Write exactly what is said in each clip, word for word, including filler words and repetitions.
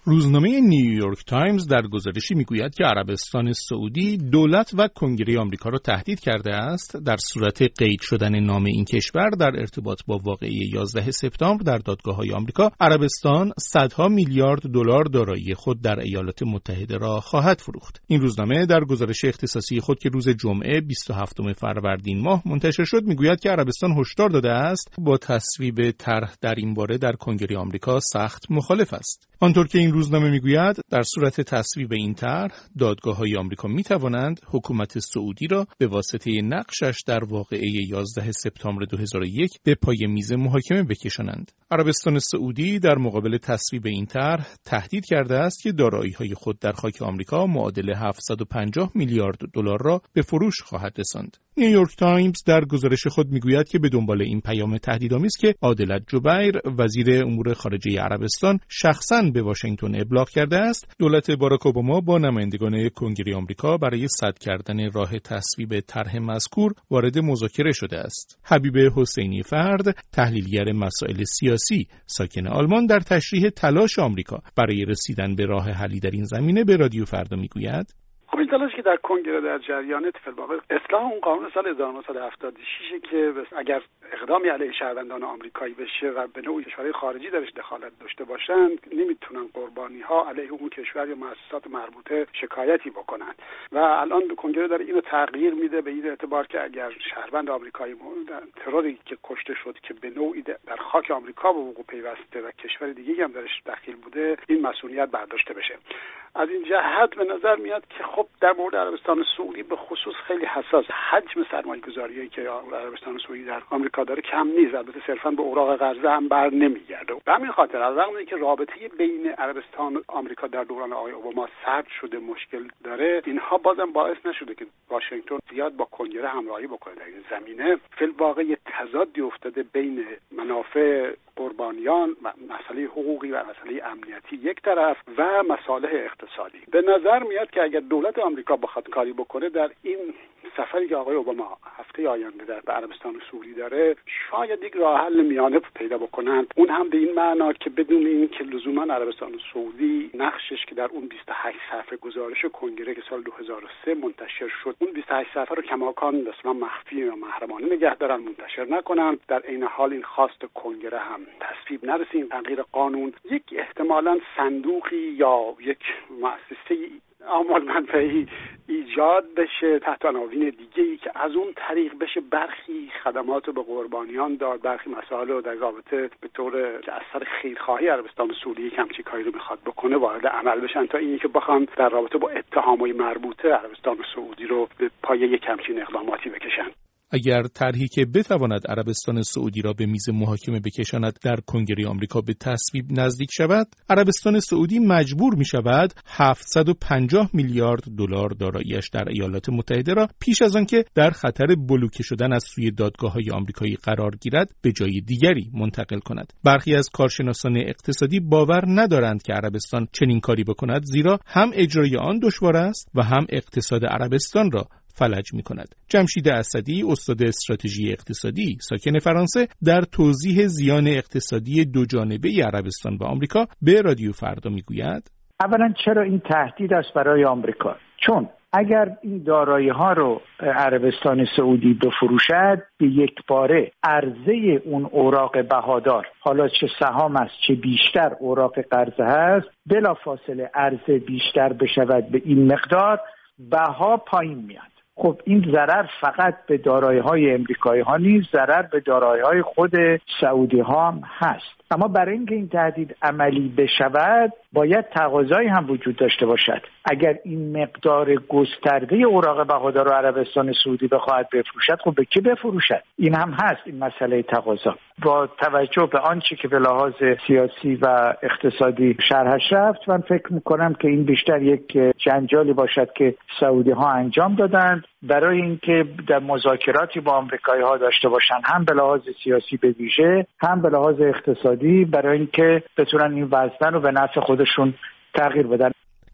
روزنامه نیویورک تایمز در گزارشی میگوید که عربستان سعودی دولت و کنگره آمریکا را تهدید کرده است در صورت قید شدن نام این کشور در ارتباط با واقعه یازده سپتامبر در دادگاه‌های آمریکا، عربستان صدها میلیارد دلار دارایی خود در ایالات متحده را خواهد فروخت. این روزنامه در گزارش اختصاصی خود که روز جمعه بیست و هفتم فروردین ماه منتشر شد میگوید که عربستان هشدار داده است با تصویب طرح در این باره در کنگره آمریکا سخت مخالف است. آنطور که این روزنامه میگوید در صورت تصویب این طرح، دادگاه‌های آمریکا میتوانند حکومت سعودی را به واسطه نقشش در واقعه یازده سپتامبر دو هزار و یک به پای میز محاکمه بکشانند. عربستان سعودی در مقابل تصویب این طرح تهدید کرده است که دارایی‌های خود در خاک آمریکا معادل هفتصد و پنجاه میلیارد دلار را به فروش خواهد رساند. نیویورک تایمز در گزارش خود میگوید که به دنبال این پیام تهدیدآمیز که عادل جبیر وزیر امور خارجه عربستان شخصاً به واشنگتن ابلاغ کرده است، دولت باراک اوباما با نمایندگان کنگره آمریکا برای صدر کردن راه تصویب طرح مذکور وارد مذاکره شده است. حبیب حسینی فرد، تحلیلگر مسائل سیاسی ساکن آلمان، در تشریح تلاش آمریکا برای رسیدن به راه حلی در این زمینه به رادیو فردا میگوید: خب این تلاش که در کنگره در جریان فی‌الواقع اصلاح اون قانون سال هزار و نهصد و هفتاد و شش که اگر اقدامی علیه شهروندان آمریکایی بشه و به نوعی کشورهای خارجی درش دخالت داشته باشند، نمیتونن قربانی‌ها علیه اون کشور یا مؤسسات مربوطه شکایتی بکنن و الان کنگره داره اینو تغییر میده به این اعتبار که اگر شهروند آمریکایی تروری که کشته شد که به نوعی در خاک آمریکا به وقوع پیوسته و کشور دیگه‌ای هم درش دخیل بوده، این مسئولیت برداشته بشه. از این جهت به نظر میاد که خب در مورد عربستان سعودی به خصوص خیلی حساس. حجم سرمایه‌گذاریایی که عربستان سعودی در آمریکا داره کم نیست، البته صرفاً به اوراق قرضه هم بر نمیگرده. به همین خاطر از رغم اینکه رابطه بین عربستان و آمریکا در دوران آقای اوباما سرد شده، مشکل داره، اینها بازم باعث نشده که واشنگتن زیاد با کنگره همراهی بکنه در این زمینه. فی الواقع تضادی افتاده بین منافع قربانیان و مسئله حقوقی و مسئله امنیتی یک طرف و مصالح اقتصادی. به نظر میاد که اگر دولت آمریکا بخواد کاری بکنه در این سفری که آقای اوباما هفته آینده در به عربستان سعودی داره، شاید یک راه حل میانه پیدا بکنند. اون هم به این معنا که بدون این که لزوما عربستان سعودی نقشش که در اون بیست و هشت صفحه گزارش کنگره که سال دو هزار و سه منتشر شد، اون بیست و هشت صفحه رو کماکان اصلا مخفی و محرمانه نگه دارن، منتشر نکنن. در این حال این خواست کنگره هم تصویب نرسه این تغییر قانون، یک احتمالاً صندوقی یا یک مؤسسه اعمال منفعی ایجاد بشه تحت عناوین دیگه‌ای که از اون طریق بشه برخی خدمات رو به قربانیان داد، برخی مسائل رو در رابطه به طور که از سر خیرخواهی عربستان سعودی کمچی کاری رو میخواد بکنه وارد عمل بشن، تا اینکه بخوان در رابطه با اتهامات مربوطه عربستان سعودی رو به پای یک کمچین اقداماتی بکشن. اگر طرحی که بتواند عربستان سعودی را به میز محاکمه بکشاند در کنگره آمریکا به تصویب نزدیک شود، عربستان سعودی مجبور می شود هفتصد و پنجاه میلیارد دلار داراییش در ایالات متحده را پیش از آن که در خطر بلوکه شدن از سوی دادگاه‌های آمریکایی قرار گیرد به جای دیگری منتقل کند. برخی از کارشناسان اقتصادی باور ندارند که عربستان چنین کاری بکند، زیرا هم اجرای آن دشوار است و هم اقتصاد عربستان را فلج می کند. جمشید اسدی، استاد استراتژی اقتصادی ساکن فرانسه، در توضیح زیان اقتصادی دو جانبه عربستان و آمریکا به رادیو فردا می گوید: اولا چرا این تهدید است برای آمریکا؟ چون اگر این دارایی ها رو عربستان سعودی بفروشد، به یک باره عرضه اون اوراق بهادار، حالا چه سهام است چه بیشتر اوراق قرضه هست، بلافاصله عرضه بیشتر بشود به این مقدار، بها پایین میاد. خب این ضرر فقط به دارایی‌های امریکایی ها نیست، ضرر به دارایی‌های خود سعودی ها هم هست. اما برای اینکه این تهدید عملی بشود باید تقاضایی هم وجود داشته باشد. اگر این مقدار گسترده اوراق بهادار رو عربستان سعودی بخواهد بفروشد، خب به کی بفروشد؟ این هم هست این مسئله تقاضا. با توجه به آنچه که به لحاظ سیاسی و اقتصادی شرحش رفت، من فکر میکنم که این بیشتر یک جنجالی باشد که سعودی ها انجام دادند برای اینکه در مذاکراتی با آمریکایی ها داشته باشند، هم به لحاظ سیاسی به ویژه، هم به لحاظ اقتصادی، برای اینکه بتونن این وضع رو به نفع خودشون تغییر بدن.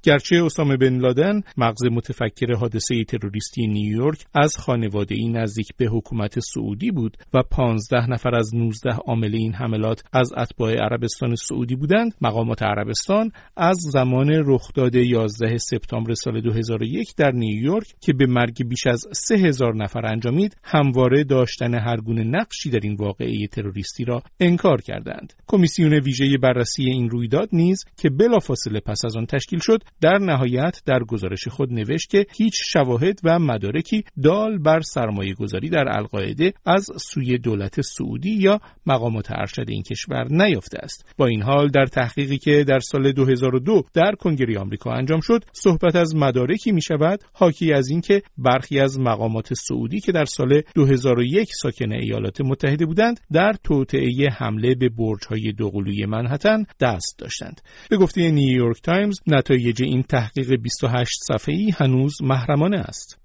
گرچه اسامه بن لادن، مغز متفکر حادثه تروریستی نیویورک، از خانواده‌ای نزدیک به حکومت سعودی بود و پانزده نفر از نوزده عامل این حملات از اتباع عربستان سعودی بودند، مقامات عربستان از زمان رخداد یازده سپتامبر سال دو هزار و یک در نیویورک که به مرگ بیش از سه هزار نفر انجامید، همواره داشتن هر گونه نقشی در این واقعه تروریستی را انکار کردند. کمیسیون ویژه بررسی این رویداد نیز که بلافاصله پس از آن تشکیل شد، در نهایت در گزارش خود نوشت که هیچ شواهد و مدارکی دال بر سرمایه‌گذاری در القاعده از سوی دولت سعودی یا مقامات ارشد این کشور نیافته است. با این حال در تحقیقی که در سال دو هزار و دو در کنگره آمریکا انجام شد، صحبت از مدارکی می شود حاکی از این که برخی از مقامات سعودی که در سال دو هزار و یک ساکن ایالات متحده بودند، در توطئه حمله به برج‌های دوقلوی منهتن دست داشتند. به گفته نیویورک تایمز، نتایج این تحقیق بیست و هشت صفحه‌ای هنوز محرمانه است.